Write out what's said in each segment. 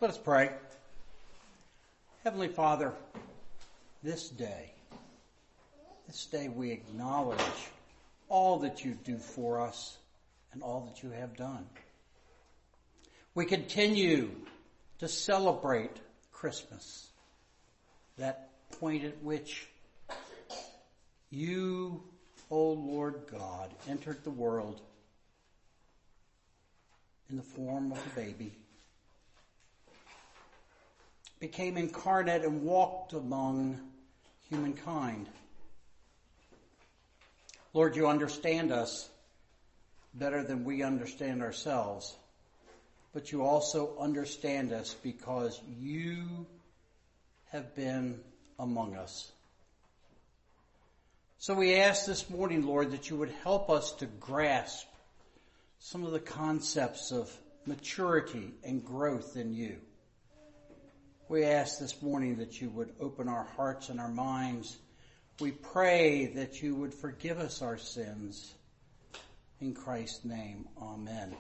Let us pray. Heavenly Father, this day we acknowledge all that you do for us and all that you have done. We continue to celebrate Christmas, that point at which you, O Lord God, entered the world in the form of a baby, became incarnate and walked among humankind. Lord, you understand us better than we understand ourselves, but you also understand us because you have been among us. So we ask this morning, Lord, that you would help us to grasp some of the concepts of maturity and growth in you. We ask this morning that you would open our hearts and our minds. We pray that you would forgive us our sins. In Christ's name, amen.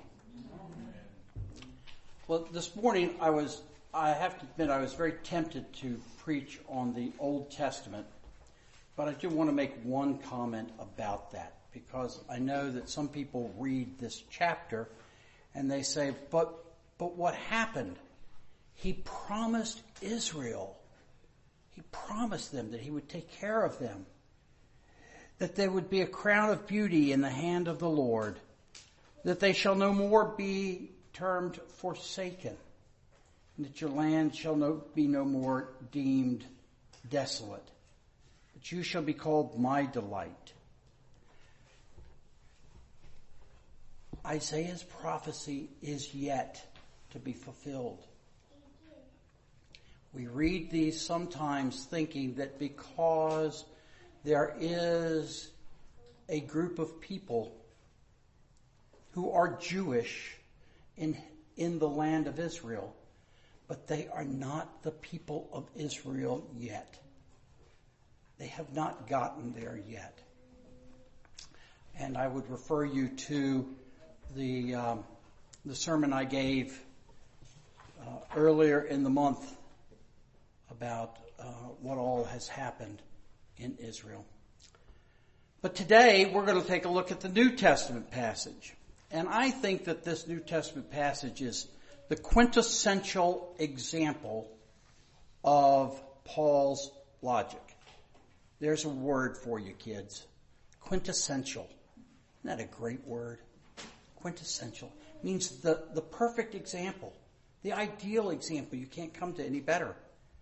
Well, this morning I have to admit I was very tempted to preach on the Old Testament, but I do want to make one comment about that because I know that some people read this chapter and they say, but what happened? He promised Israel. He promised them that he would take care of them, that there would be a crown of beauty in the hand of the Lord, that they shall no more be termed forsaken, and that your land shall be no more deemed desolate, but you shall be called my delight. Isaiah's prophecy is yet to be fulfilled. We read these sometimes thinking that because there is a group of people who are Jewish in the land of Israel, but they are not the people of Israel yet. They have not gotten there yet. And I would refer you to the sermon I gave earlier in the month about what all has happened in Israel. But today we're going to take a look at the New Testament passage. And I think that this New Testament passage is the quintessential example of Paul's logic. There's a word for you, kids. Quintessential. Isn't that a great word? Quintessential. It means the perfect example. The ideal example. You can't come to any better.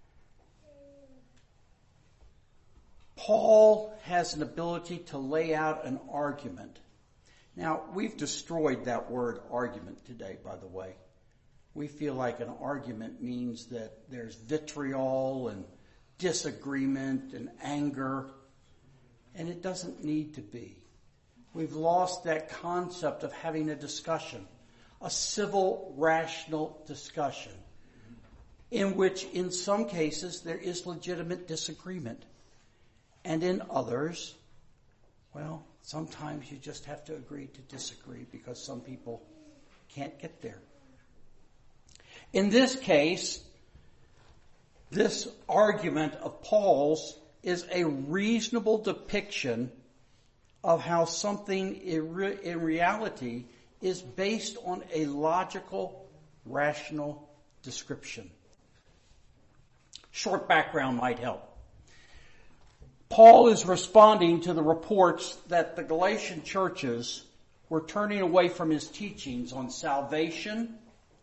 Paul has an ability to lay out an argument. Now, we've destroyed that word argument today, by the way. We feel like an argument means that there's vitriol and disagreement and anger, and it doesn't need to be. We've lost that concept of having a discussion, a civil, rational discussion, in which in some cases there is legitimate disagreement. And in others, well, sometimes you just have to agree to disagree because some people can't get there. In this case, this argument of Paul's is a reasonable depiction of how something in reality is based on a logical, rational description. Short background might help. Paul is responding to the reports that the Galatian churches were turning away from his teachings on salvation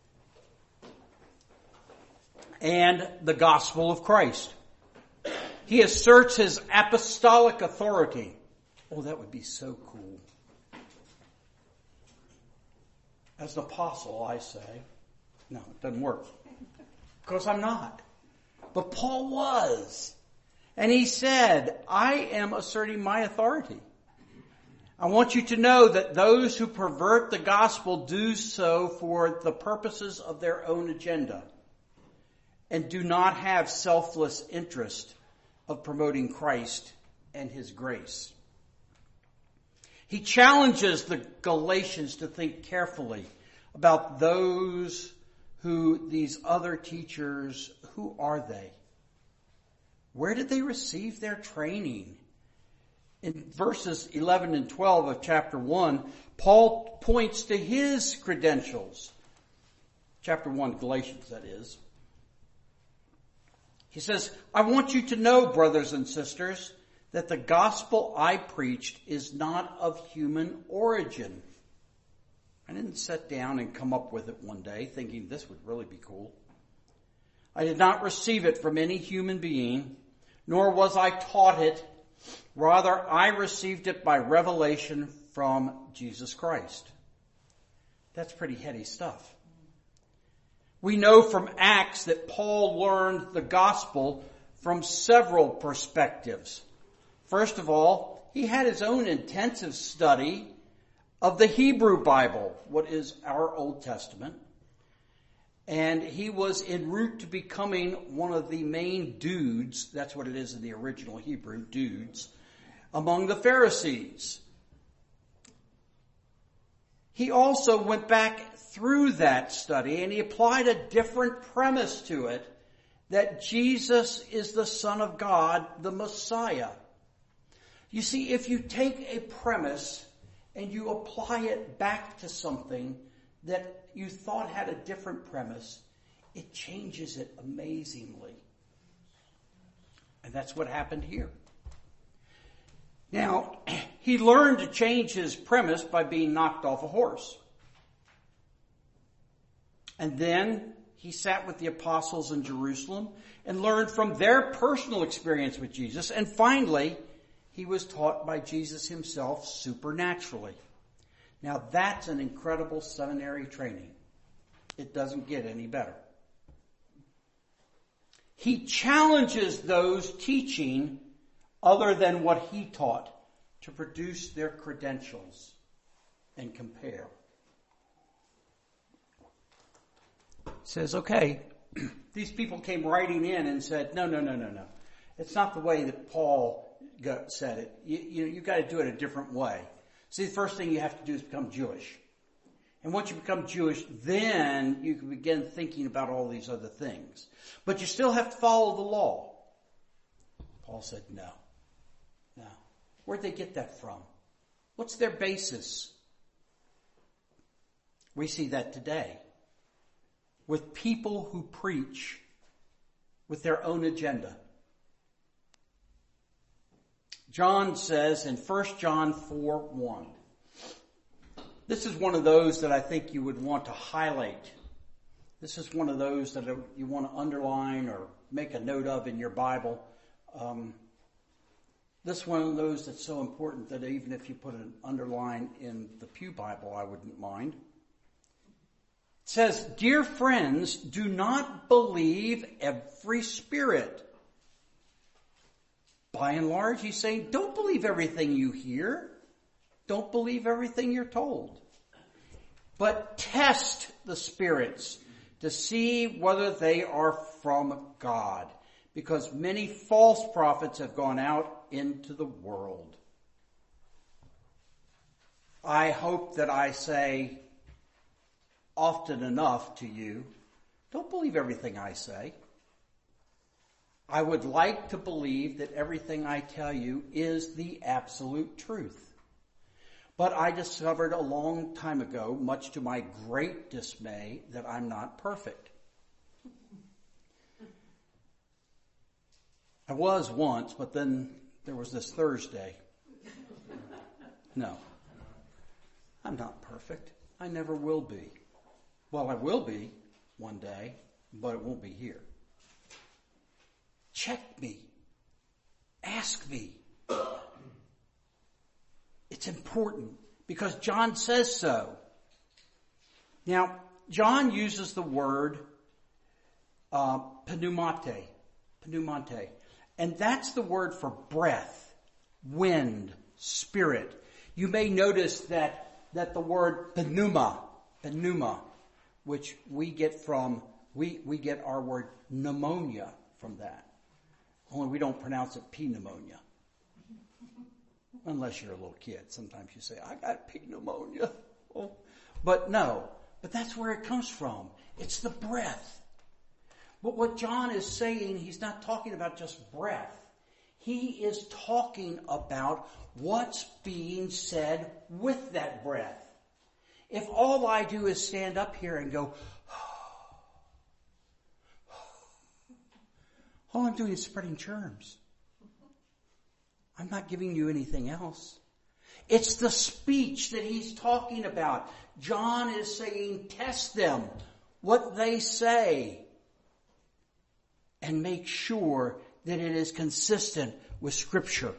and the gospel of Christ. He asserts his apostolic authority. Oh, that would be so cool. As an apostle, I say, no, it doesn't work. Because I'm not. But Paul was. And he said, I am asserting my authority. I want you to know that those who pervert the gospel do so for the purposes of their own agenda and do not have selfless interest of promoting Christ and his grace. He challenges the Galatians to think carefully about those who these other teachers, who are they? Where did they receive their training? In verses 11 and 12 of chapter 1, Paul points to his credentials. Chapter 1, Galatians, that is. He says, I want you to know, brothers and sisters, that the gospel I preached is not of human origin. I didn't sit down and come up with it one day thinking this would really be cool. I did not receive it from any human being, nor was I taught it. Rather, I received it by revelation from Jesus Christ. That's pretty heady stuff. We know from Acts that Paul learned the gospel from several perspectives. First of all, he had his own intensive study of the Hebrew Bible, what is our Old Testament. And he was en route to becoming one of the main dudes, that's what it is in the original Hebrew, dudes, among the Pharisees. He also went back through that study and he applied a different premise to it, that Jesus is the Son of God, the Messiah. You see, if you take a premise and you apply it back to something that you thought had a different premise, it changes it amazingly. And that's what happened here. Now, he learned to change his premise by being knocked off a horse. And then he sat with the apostles in Jerusalem and learned from their personal experience with Jesus. And finally, he was taught by Jesus himself supernaturally. Now that's an incredible seminary training. It doesn't get any better. He challenges those teaching other than what he taught to produce their credentials and compare. Says, okay, these people came writing in and said, no. It's not the way that Paul said it. You got to do it a different way. See, the first thing you have to do is become Jewish. And once you become Jewish, then you can begin thinking about all these other things. But you still have to follow the law. Paul said, no. Where'd they get that from? What's their basis? We see that today with people who preach with their own agenda. John says in 1 John 4:1, this is one of those that I think you would want to highlight. This is one of those that you want to underline or make a note of in your Bible. This is one of those that's so important that even if you put an underline in the Pew Bible, I wouldn't mind. It says, dear friends, do not believe every spirit. By and large, he's saying, don't believe everything you hear. Don't believe everything you're told. But test the spirits to see whether they are from God. Because many false prophets have gone out into the world. I hope that I say often enough to you, don't believe everything I say. I would like to believe that everything I tell you is the absolute truth. But I discovered a long time ago, much to my great dismay, that I'm not perfect. I was once, but then there was this Thursday. No, I'm not perfect. I never will be. Well, I will be one day, but it won't be here. Check me. Ask me. It's important because John says so. Now, John uses the word pneumate, and that's the word for breath, wind, spirit. You may notice that the word pneuma, which we get from, we get our word pneumonia from that. Only we don't pronounce it pneumonia. Unless you're a little kid. Sometimes you say, I got pneumonia. Oh. But that's where it comes from. It's the breath. But what John is saying, he's not talking about just breath. He is talking about what's being said with that breath. If all I do is stand up here and go, all I'm doing is spreading germs. I'm not giving you anything else. It's the speech that he's talking about. John is saying, test them, what they say, and make sure that it is consistent with Scripture.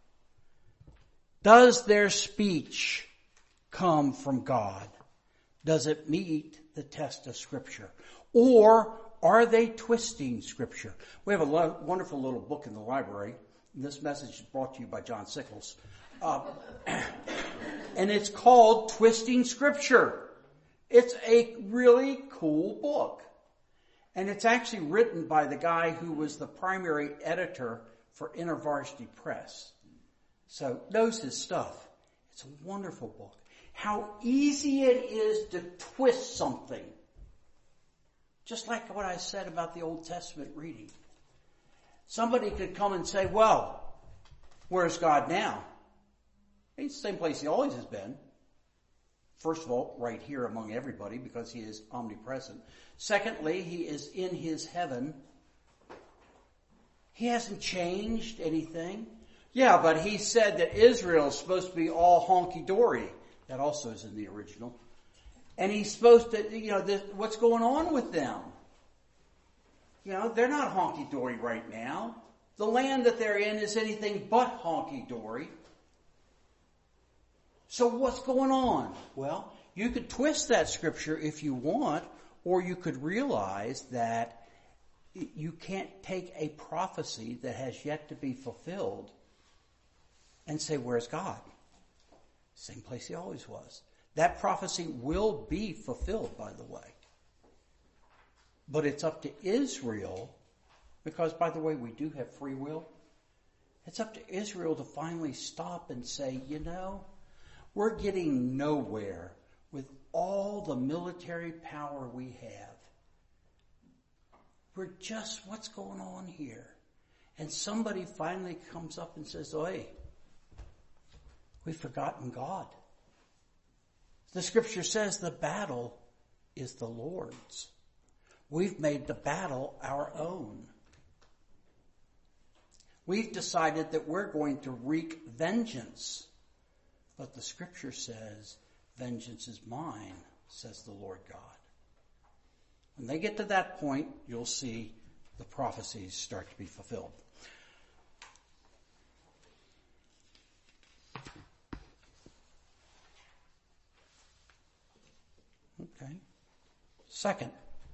Does their speech come from God? Does it meet the test of Scripture? Or are they twisting Scripture? We have a wonderful little book in the library. This message is brought to you by John Sickles. And it's called Twisting Scripture. It's a really cool book. And it's actually written by the guy who was the primary editor for InterVarsity Press. So knows his stuff. It's a wonderful book. How easy it is to twist something. Just like what I said about the Old Testament reading. Somebody could come and say, well, where's God now? He's the same place he always has been. First of all, right here among everybody because he is omnipresent. Secondly, he is in his heaven. He hasn't changed anything. Yeah, but he said that Israel is supposed to be all honky-dory. That also is in the original. And he's supposed to, what's going on with them? They're not honky-dory right now. The land that they're in is anything but honky-dory. So what's going on? Well, you could twist that Scripture if you want, or you could realize that you can't take a prophecy that has yet to be fulfilled and say, where's God? Same place he always was. That prophecy will be fulfilled, by the way. But it's up to Israel, because, by the way, we do have free will. It's up to Israel to finally stop and say, we're getting nowhere with all the military power we have. What's going on here? And somebody finally comes up and says, "Oi, we've forgotten God." The Scripture says the battle is the Lord's. We've made the battle our own. We've decided that we're going to wreak vengeance. But the Scripture says, vengeance is mine, says the Lord God. When they get to that point, you'll see the prophecies start to be fulfilled. Okay. Second.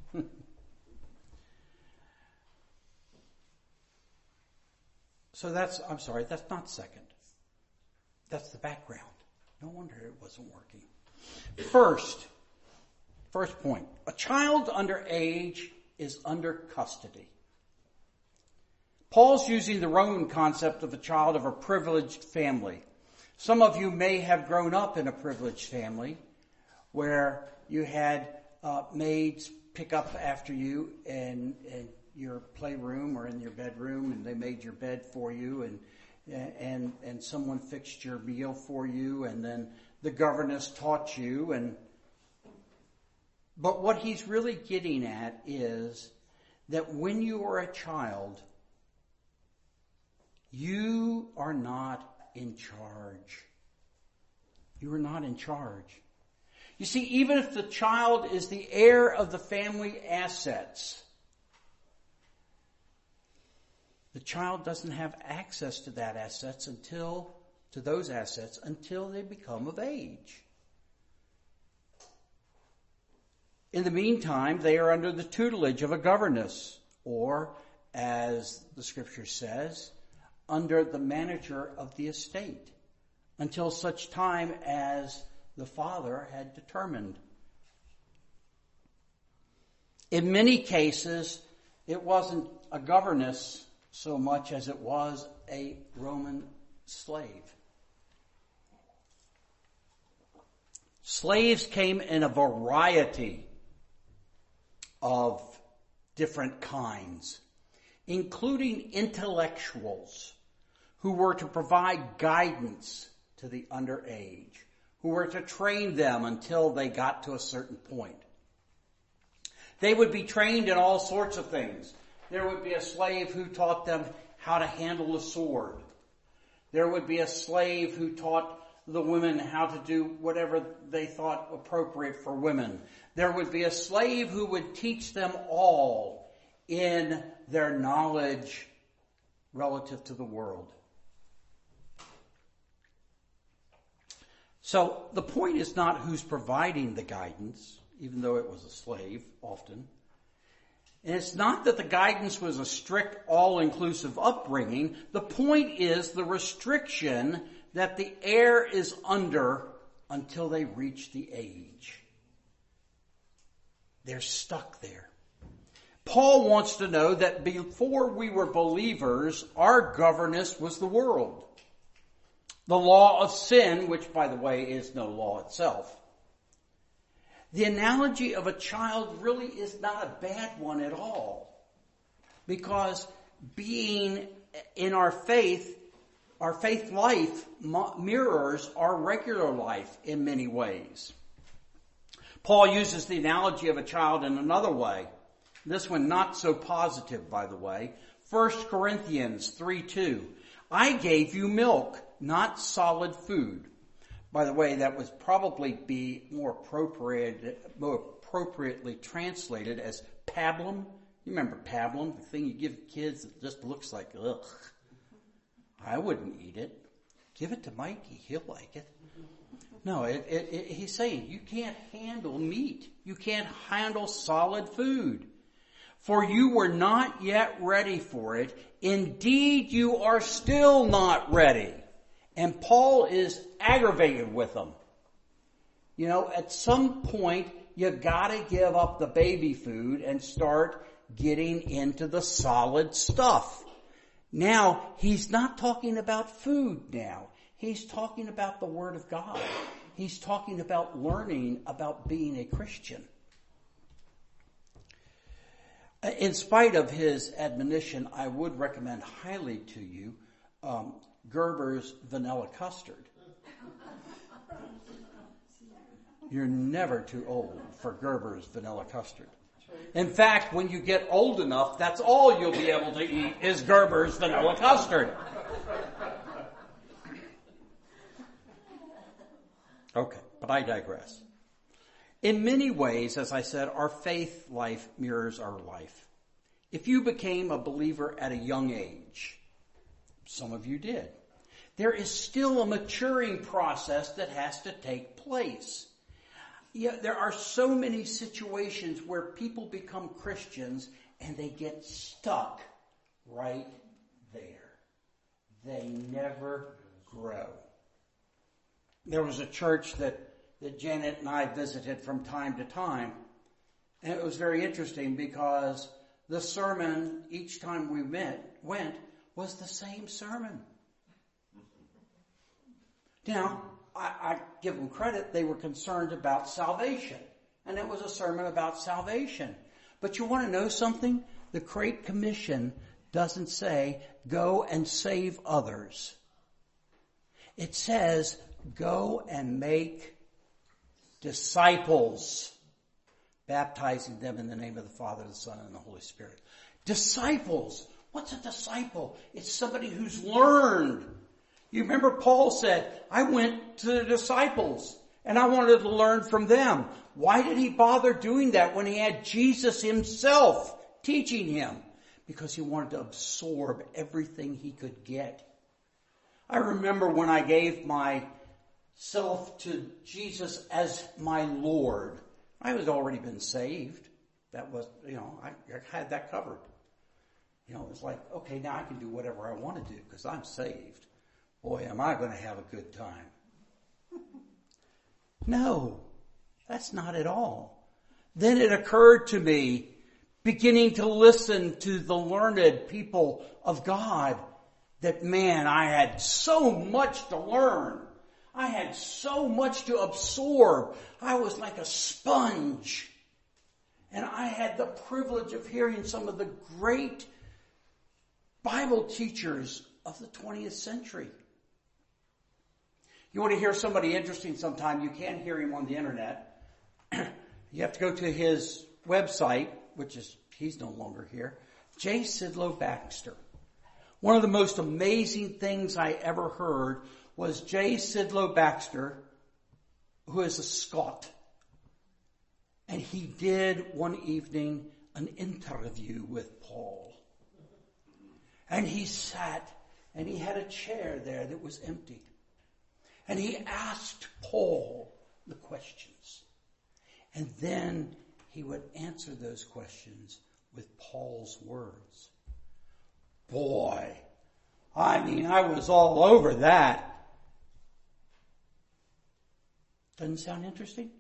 That's not second. That's the background. No wonder it wasn't working. First point. A child under age is under custody. Paul's using the Roman concept of a child of a privileged family. Some of you may have grown up in a privileged family where you had maids pick up after you in your playroom or in your bedroom, and they made your bed for you, and someone fixed your meal for you, and then the governess taught you. But what he's really getting at is that when you are a child, you are not in charge. You are not in charge. You see, even if the child is the heir of the family assets, the child doesn't have access to those assets until they become of age. In the meantime, they are under the tutelage of a governess, or, as the Scripture says, under the manager of the estate, until such time as the father had determined. In many cases, it wasn't a governess so much as it was a Roman slave. Slaves came in a variety of different kinds, including intellectuals who were to provide guidance to the underage, who were to train them until they got to a certain point. They would be trained in all sorts of things. There would be a slave who taught them how to handle a sword. There would be a slave who taught the women how to do whatever they thought appropriate for women. There would be a slave who would teach them all in their knowledge relative to the world. So the point is not who's providing the guidance, even though it was a slave often. And it's not that the guidance was a strict, all-inclusive upbringing. The point is the restriction that the heir is under until they reach the age. They're stuck there. Paul wants to know that before we were believers, our governess was the world. The law of sin, which by the way is no law itself. The analogy of a child really is not a bad one at all. Because being in our faith life mirrors our regular life in many ways. Paul uses the analogy of a child in another way. This one not so positive, by the way. 1 Corinthians 3:2. I gave you milk, not solid food. By the way, that would probably be more appropriately translated as pablum. You remember pablum, the thing you give kids that just looks like, ugh. I wouldn't eat it. Give it to Mikey, he'll like it. No, he's saying you can't handle meat. You can't handle solid food. For you were not yet ready for it. Indeed, you are still not ready. And Paul is aggravated with them. You know, at some point, you gotta give up the baby food and start getting into the solid stuff. Now, he's not talking about food now. He's talking about the Word of God. He's talking about learning about being a Christian. In spite of his admonition, I would recommend highly to you Gerber's vanilla custard. You're never too old for Gerber's vanilla custard. In fact, when you get old enough, that's all you'll be able to eat is Gerber's vanilla custard. Okay, but I digress. In many ways, as I said, our faith life mirrors our life. If you became a believer at a young age, some of you did, there is still a maturing process that has to take place. Yeah, there are so many situations where people become Christians and they get stuck right there. They never grow. There was a church that Janet and I visited from time to time, and it was very interesting because the sermon each time we went was the same sermon. Now, I give them credit, they were concerned about salvation. And it was a sermon about salvation. But you want to know something? The Great Commission doesn't say, go and save others. It says, go and make disciples, baptizing them in the name of the Father, the Son, and the Holy Spirit. Disciples. What's a disciple? It's somebody who's learned. You remember Paul said, I went to the disciples and I wanted to learn from them. Why did he bother doing that when he had Jesus himself teaching him? Because he wanted to absorb everything he could get. I remember when I gave myself to Jesus as my Lord. I had already been saved. That was, I had that covered. It was like, okay, now I can do whatever I want to do because I'm saved. Boy, am I going to have a good time. No, that's not at all. Then it occurred to me, beginning to listen to the learned people of God, that man, I had so much to learn. I had so much to absorb. I was like a sponge. And I had the privilege of hearing some of the great Bible teachers of the 20th century. You want to hear somebody interesting sometime, you can't hear him on the internet. You have to go to his website, he's no longer here, J. Sidlow Baxter. One of the most amazing things I ever heard was J. Sidlow Baxter, who is a Scot. And he did one evening an interview with Paul. And he sat and he had a chair there that was empty. And he asked Paul the questions. And then he would answer those questions with Paul's words. Boy, I was all over that. Doesn't sound interesting?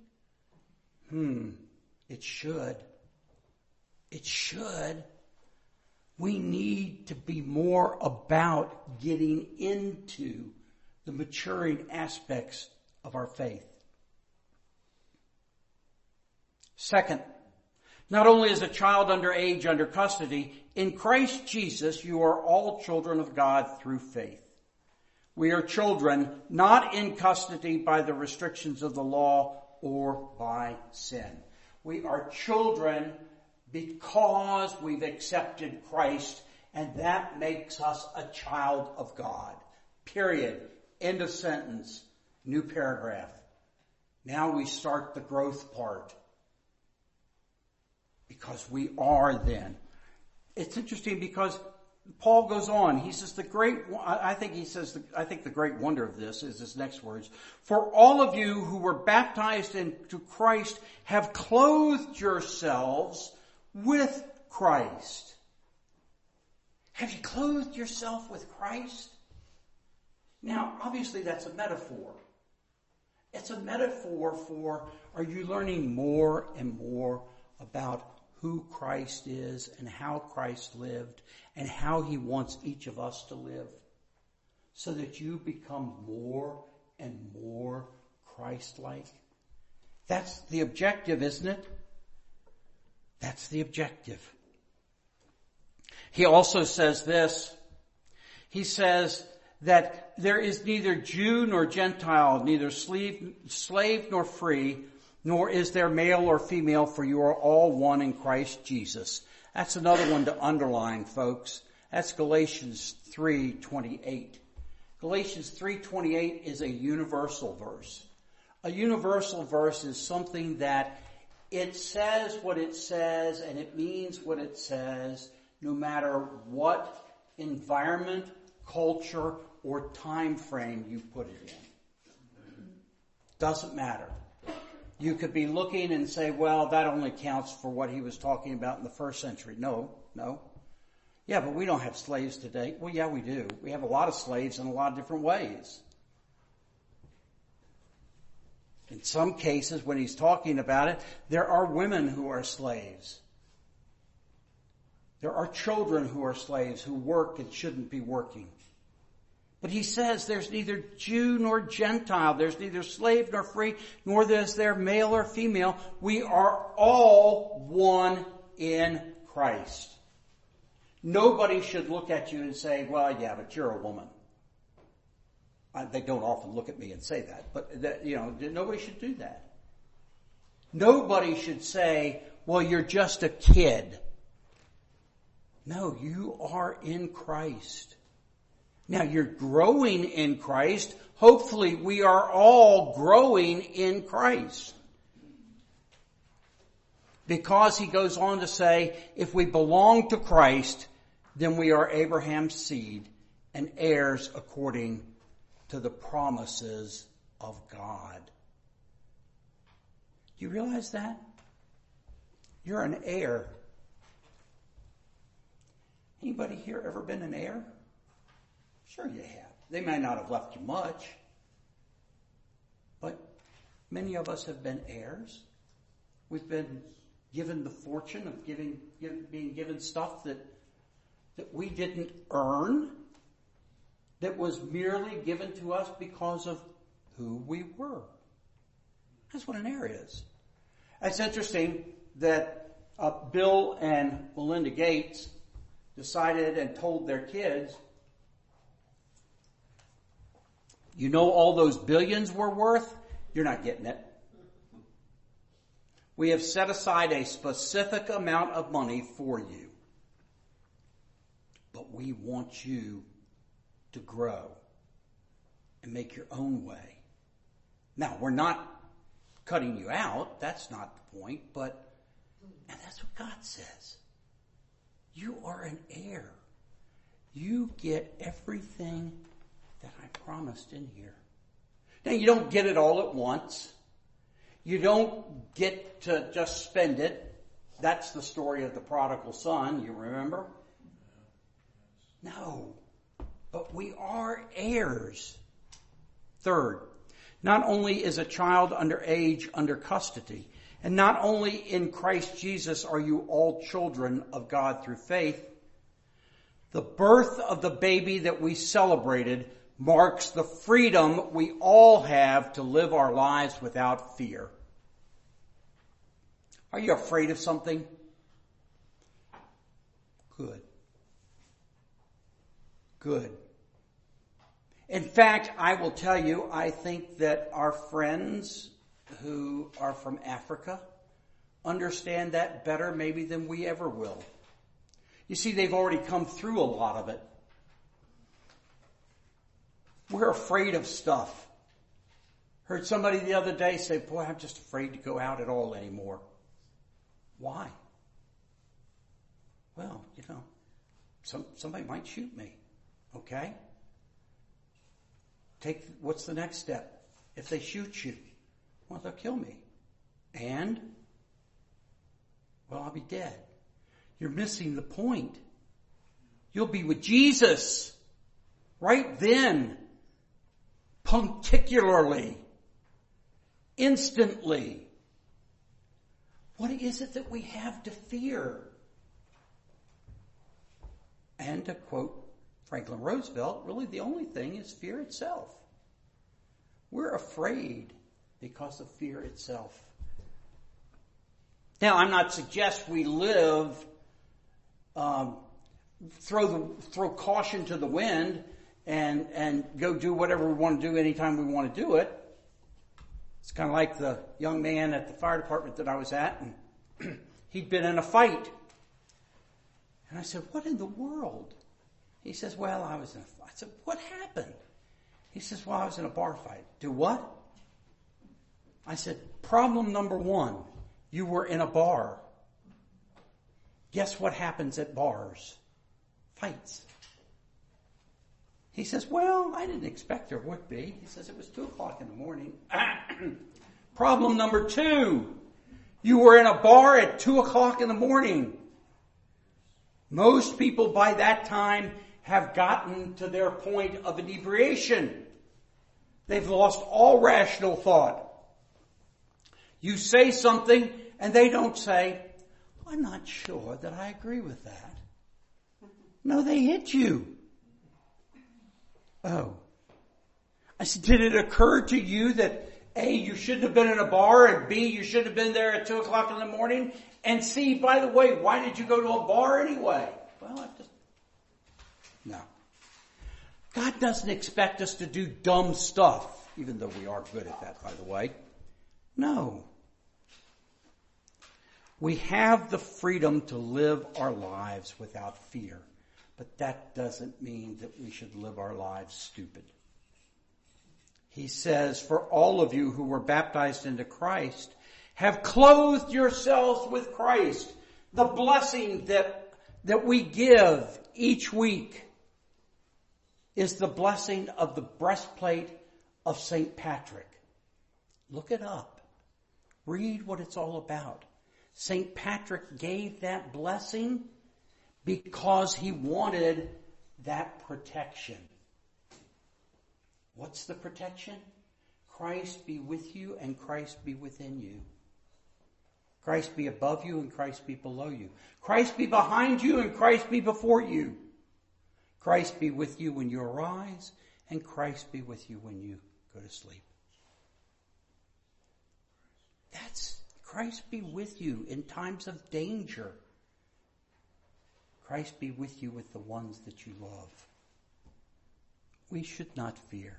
It should. It should. We need to be more about getting into the maturing aspects of our faith. Second, not only is a child under age under custody, in Christ Jesus you are all children of God through faith. We are children not in custody by the restrictions of the law or by sin. We are children because we've accepted Christ, and that makes us a child of God. Period. End of sentence. New paragraph. Now we start the growth part. Because we are then. It's interesting because Paul goes on. He says the great wonder of this is his next words. For all of you who were baptized into Christ have clothed yourselves with Christ. Have you clothed yourself with Christ? Now, obviously that's a metaphor. It's a metaphor for, are you learning more and more about who Christ is and how Christ lived and how he wants each of us to live so that you become more and more Christ-like? That's the objective, isn't it? That's the objective. He also says this. He says that there is neither Jew nor Gentile, neither slave nor free, nor is there male or female, for you are all one in Christ Jesus. That's another one to underline, folks. That's Galatians 3:28. Galatians 3:28 is a universal verse. A universal verse is something that it says what it says and it means what it says, no matter what environment, culture, or time frame you put it in. Doesn't matter. You could be looking and say, well, that only counts for what he was talking about in the first century. No. Yeah, but we don't have slaves today. Well, yeah, we do. We have a lot of slaves in a lot of different ways. In some cases, when he's talking about it, there are women who are slaves. There are children who are slaves who work and shouldn't be working. But he says there's neither Jew nor Gentile. There's neither slave nor free, nor is there male or female. We are all one in Christ. Nobody should look at you and say, well, yeah, but you're a woman. They don't often look at me and say that, but nobody should do that. Nobody should say, well, you're just a kid. No, you are in Christ. Now you're growing in Christ. Hopefully we are all growing in Christ. Because he goes on to say, if we belong to Christ, then we are Abraham's seed and heirs according to the promises of God. Do you realize that? You're an heir. Anybody here ever been an heir? Sure you have. They may not have left you much, but many of us have been heirs. We've been given the fortune of being given stuff that we didn't earn, that was merely given to us because of who we were. That's what an heir is. It's interesting that Bill and Melinda Gates decided and told their kids, you know all those billions we're worth? You're not getting it. We have set aside a specific amount of money for you. But we want you to grow and make your own way. Now, we're not cutting you out. That's not the point. And that's what God says. You are an heir. You get everything that I promised in here. Now, you don't get it all at once. You don't get to just spend it. That's the story of the prodigal son, you remember? No. But we are heirs. Third, not only is a child under age under custody, and not only in Christ Jesus are you all children of God through faith, the birth of the baby that we celebrated marks the freedom we all have to live our lives without fear. Are you afraid of something? Good. Good. In fact, I will tell you, I think that our friends who are from Africa understand that better maybe than we ever will. You see, they've already come through a lot of it. We're afraid of stuff. Heard somebody the other day say, boy, I'm just afraid to go out at all anymore. Why? Well, somebody might shoot me. Okay? What's the next step? If they shoot you, well, they'll kill me. And? Well, I'll be dead. You're missing the point. You'll be with Jesus right then, particularly, instantly. What is it that we have to fear? And to quote Franklin Roosevelt, really the only thing is fear itself. We're afraid because of fear itself. Now, I'm not suggesting we live, throw caution to the wind and go do whatever we want to do anytime we want to do it. It's kind of like the young man at the fire department that I was at, and he'd been in a fight. And I said, what in the world? He says, well, I was in a fight. I said, what happened? He says, well, I was in a bar fight. Do what? I said, problem number one, you were in a bar. Guess what happens at bars? Fights. He says, well, I didn't expect there would be. He says, it was 2:00 in the morning. Problem number two, you were in a bar at 2:00 in the morning. Most people by that time have gotten to their point of inebriation. They've lost all rational thought. You say something and they don't say, I'm not sure that I agree with that. No, they hit you. Oh. I said, did it occur to you that A, you shouldn't have been in a bar, and B, you shouldn't have been there at 2:00 in the morning, and C, by the way, why did you go to a bar anyway? Well, no. God doesn't expect us to do dumb stuff, even though we are good at that, by the way. No. We have the freedom to live our lives without fear, but that doesn't mean that we should live our lives stupid. He says, for all of you who were baptized into Christ, have clothed yourselves with Christ. The blessing that we give each week is the blessing of the breastplate of St. Patrick. Look it up. Read what it's all about. St. Patrick gave that blessing because he wanted that protection. What's the protection? Christ be with you and Christ be within you. Christ be above you and Christ be below you. Christ be behind you and Christ be before you. Christ be with you when you arise and Christ be with you when you go to sleep. That's Christ be with you in times of danger. Christ be with you with the ones that you love. We should not fear.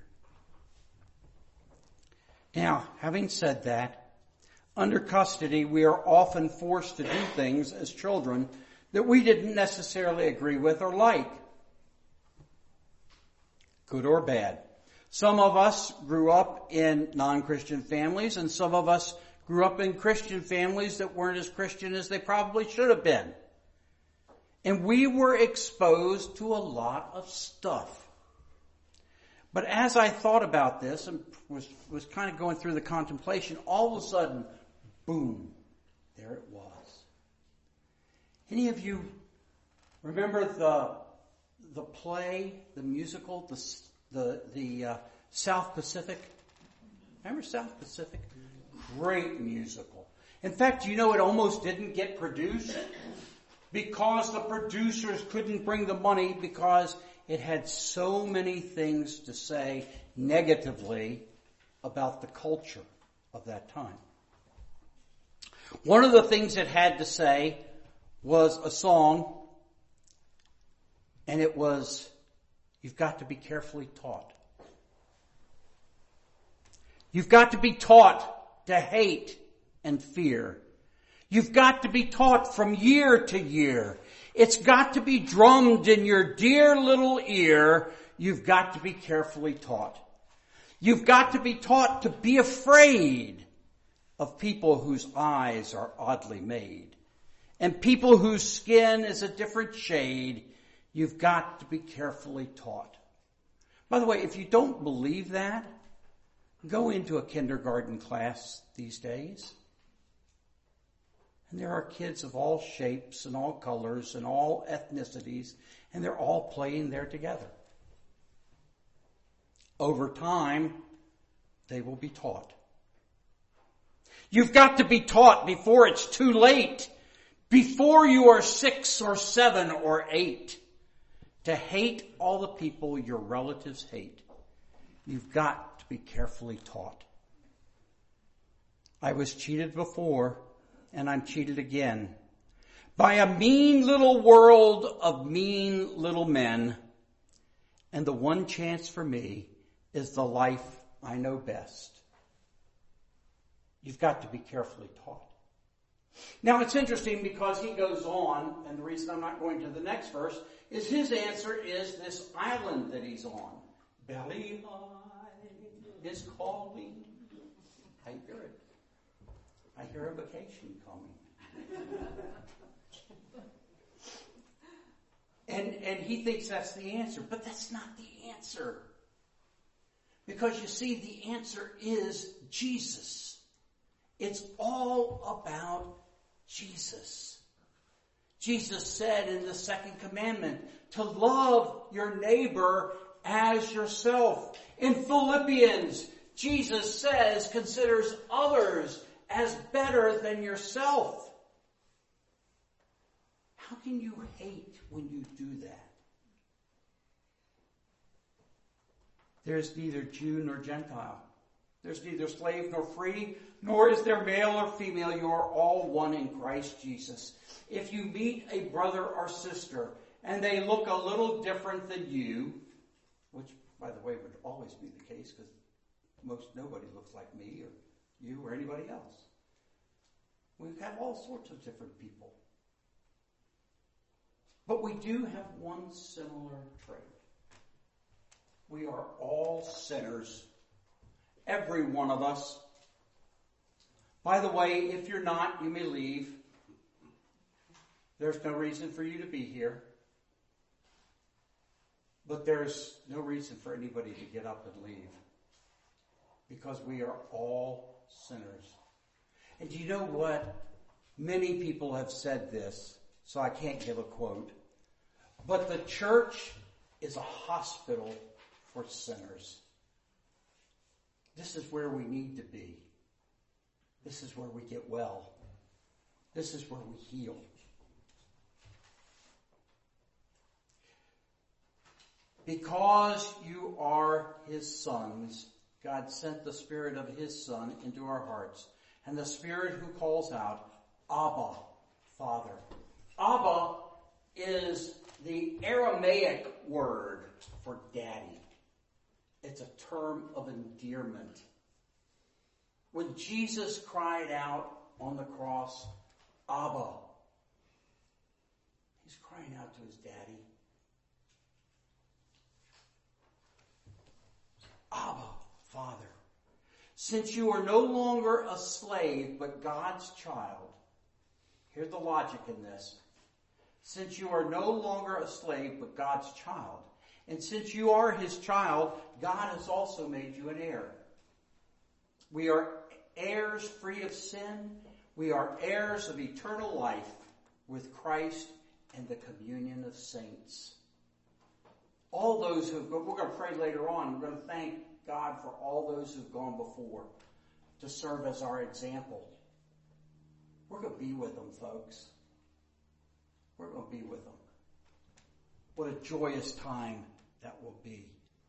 Now, having said that, under custody, we are often forced to do things as children that we didn't necessarily agree with or like. Good or bad. Some of us grew up in non-Christian families, and some of us grew up in Christian families that weren't as Christian as they probably should have been. And we were exposed to a lot of stuff. But as I thought about this and was kind of going through the contemplation, all of a sudden, boom, there it was. Any of you remember the play, the musical, the South Pacific? Remember South Pacific? Great musical. In fact, you know it almost didn't get produced because the producers couldn't bring the money because it had so many things to say negatively about the culture of that time. One of the things it had to say was a song, and it was, "You've got to be carefully taught." You've got to be taught to hate and fear. You've got to be taught from year to year. It's got to be drummed in your dear little ear. You've got to be carefully taught. You've got to be taught to be afraid of people whose eyes are oddly made and people whose skin is a different shade. You've got to be carefully taught. By the way, if you don't believe that, go into a kindergarten class these days. And there are kids of all shapes and all colors and all ethnicities, and they're all playing there together. Over time, they will be taught. You've got to be taught before it's too late, before you are 6 or 7 or 8, to hate all the people your relatives hate. You've got to be carefully taught. I was cheated before, and I'm cheated again by a mean little world of mean little men. And the one chance for me is the life I know best. You've got to be carefully taught. Now it's interesting because he goes on, and the reason I'm not going to the next verse is his answer is this island that he's on. Belly high is calling. I hear it. I hear a vacation coming. And he thinks that's the answer, but that's not the answer. Because you see, the answer is Jesus. It's all about Jesus. Jesus said in the second commandment to love your neighbor as yourself. In Philippians, Jesus says, considers others as better than yourself. How can you hate when you do that? There's neither Jew nor Gentile. There's neither slave nor free, nor is there male or female. You are all one in Christ Jesus. If you meet a brother or sister and they look a little different than you, which, by the way, would always be the case because nobody looks like me or you or anybody else. We have all sorts of different people. But we do have one similar trait. We are all sinners. Every one of us. By the way, if you're not, you may leave. There's no reason for you to be here. But there's no reason for anybody to get up and leave. Because we are all sinners. And do you know what? Many people have said this, so I can't give a quote. But the church is a hospital for sinners. This is where we need to be. This is where we get well. This is where we heal. Because you are his sons, God sent the Spirit of his Son into our hearts, and the Spirit who calls out, Abba, Father. Abba is the Aramaic word for daddy. It's a term of endearment. When Jesus cried out on the cross, Abba, he's crying out to his daddy. Abba, Father. Since you are no longer a slave, but God's child. Here's the logic in this. Since you are no longer a slave, but God's child. And since you are his child, God has also made you an heir. We are heirs free of sin. We are heirs of eternal life with Christ and the communion of saints. All those who have gone, we're going to pray later on. We're going to thank God for all those who've gone before to serve as our example. We're going to be with them, folks. We're going to be with them. What a joyous time that will be.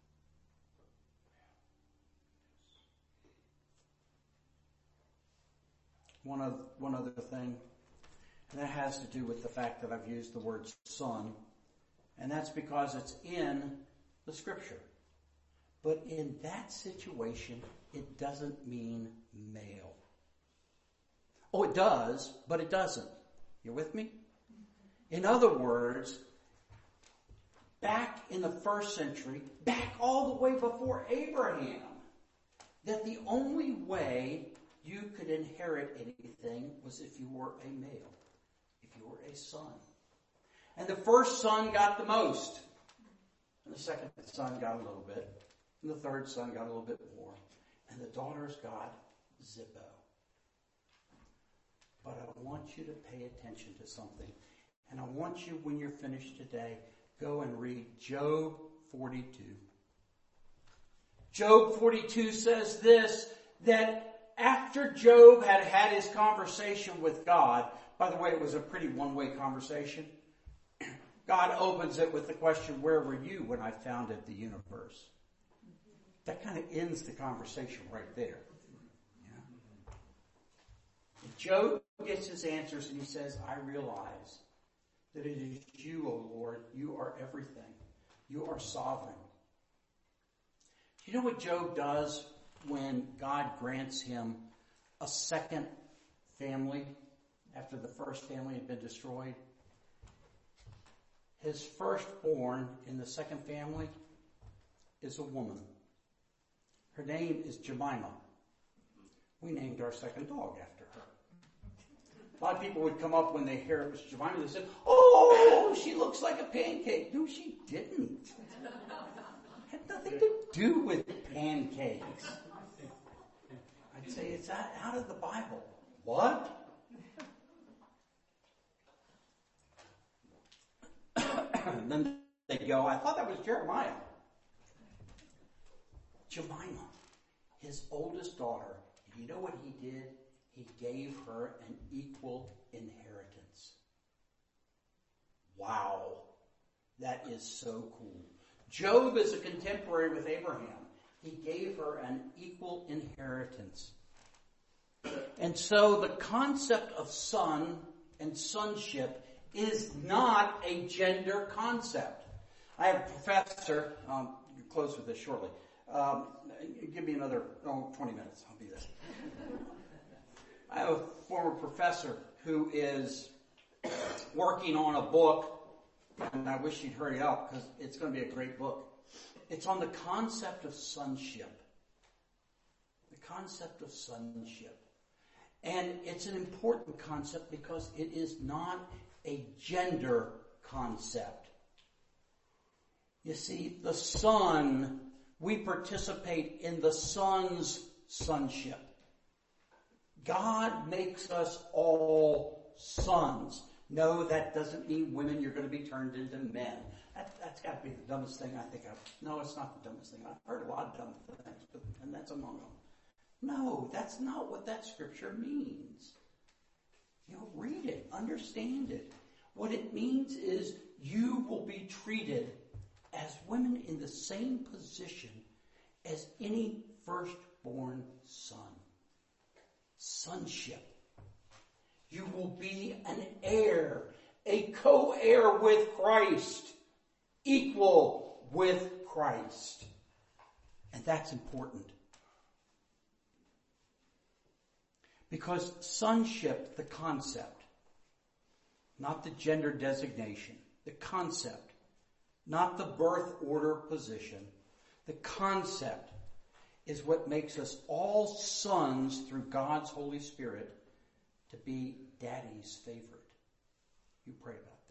One other thing, and that has to do with the fact that I've used the word son, and that's because it's in the scripture. But in that situation, it doesn't mean male. Oh, it does, but it doesn't. You with me? In other words, back in the first century, back all the way before Abraham, that the only way you could inherit anything was if you were a male, if you were a son. And the first son got the most. And the second son got a little bit. And the third son got a little bit more. And the daughters got Zippo. But I want you to pay attention to something. And I want you, when you're finished today, go and read Job 42. Job 42 says this, that after Job had had his conversation with God, by the way, it was a pretty one-way conversation. God opens it with the question, where were you when I founded the universe? That kind of ends the conversation right there. Yeah. Job gets his answers and he says, I realize that it is you, O Lord. You are everything. You are sovereign. Do you know what Job does when God grants him a second family after the first family had been destroyed? His firstborn in the second family is a woman. Her name is Jemima. We named our second dog after her. A lot of people would come up when they hear it was Jemima. They said, oh, she looks like a pancake. No, she didn't. Had nothing to do with pancakes. I'd say it's out of the Bible. What? And then they go, I thought that was Jeremiah. Jemima, his oldest daughter, you know what he did? He gave her an equal inheritance. Wow. That is so cool. Job is a contemporary with Abraham. He gave her an equal inheritance. And so the concept of son and sonship is not a gender concept. I have a professor, I'll close with this shortly. Give me another 20 minutes. I'll be there. I have a former professor who is working on a book, and I wish he'd hurry up because it's going to be a great book. It's on the concept of sonship. The concept of sonship. And it's an important concept because it is not a gender concept. You see, the son, we participate in the son's sonship. God makes us all sons. No, that doesn't mean women, you're going to be turned into men. That's got to be the dumbest thing I think of. No, it's not the dumbest thing. I've heard a lot of dumb things, and that's among them. No, that's not what that scripture means. You know, read it, understand it. What it means is you will be treated as women in the same position as any firstborn son. sonship. You will be an heir, a co-heir with Christ, equal with Christ. And that's important. Because sonship, the concept, not the gender designation, the concept, not the birth order position, the concept is what makes us all sons through God's Holy Spirit to be Daddy's favorite. You pray about that.